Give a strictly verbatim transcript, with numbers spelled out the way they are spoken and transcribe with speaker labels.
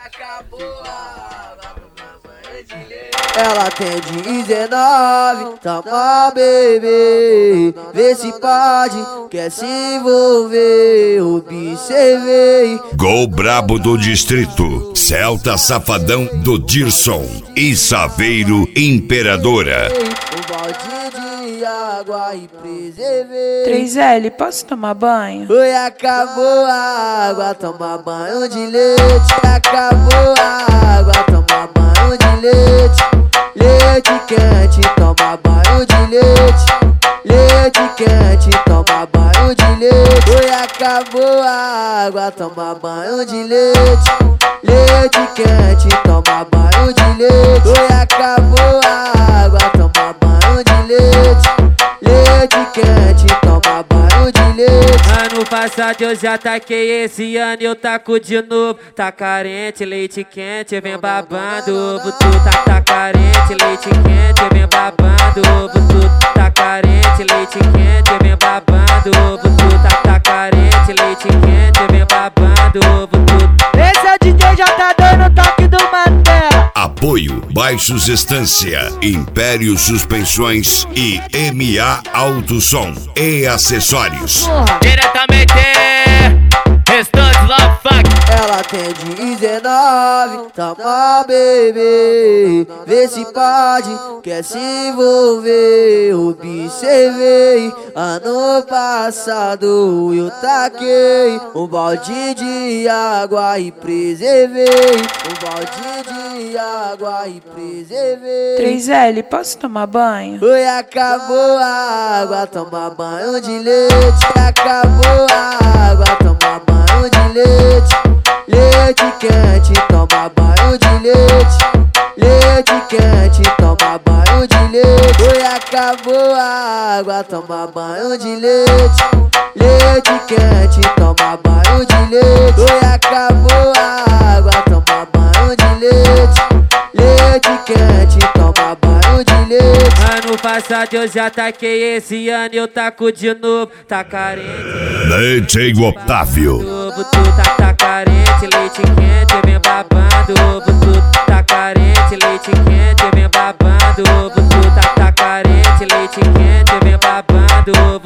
Speaker 1: Acabou a água, toma banho de leite.
Speaker 2: Ela tem dezenove, toma bebê, vê se pode, quer se envolver, observei.
Speaker 3: Gol brabo do distrito, Celta Safadão do Dirson e Saveiro Imperadora.
Speaker 2: Um balde de água e preservei.
Speaker 4: três L, posso tomar banho?
Speaker 2: Oi, acabou a água, toma banho de leite. Acabou a água, toma banho de leite. Leite quente, toma banho de leite. Leite quente, toma banho de leite. Oi, acabou a água, toma banho de leite. Leite quente, toma banho de leite. Oi, acabou a água, toma banho de leite. Leite quente, toma banho de leite.
Speaker 1: Ano passado eu já taquei, esse ano eu taco de novo. Tá carente, leite quente, vem babando. Ovo tu tá, tá carente, leite quente, vem babando. Ovo tu tá carente, leite quente, vem babando. Ovo tu tá, tá carente, leite quente, vem babando. Ovo tu.
Speaker 5: Esse é o D J já tá dando toque do Mantela.
Speaker 3: Apoio Baixos Estância, Império Suspensões e M A Autosom e Acessórios.
Speaker 1: Diretamente, restante Love Fuck.
Speaker 2: Ela tem dezenove, toma bebê, vê se pode, quer se envolver, observei. Ano passado eu taquei um balde de água e preservei. Um balde de água e preservei.
Speaker 4: três L, posso tomar banho?
Speaker 2: Oi, acabou a água, toma banho de leite. Acabou a água, toma banho de leite. Leite quente, toma banho de leite. Leite quente, toma banho de leite. Oi, acabou a água, toma banho de leite. Leite quente, toma banho de leite. Oi, acabou a água, toma banho de leite. Leite quente, toma banho de leite.
Speaker 1: Ano passado eu já taquei, esse ano eu taco de novo. Tá carente,
Speaker 3: D J Otávio.
Speaker 1: ovo tu tá, tá carente, leite quente, vem babando. Ovo tu tá carente, leite quente, vem babando. Ovo tu tá, tá carente, leite quente, vem babando. Ovo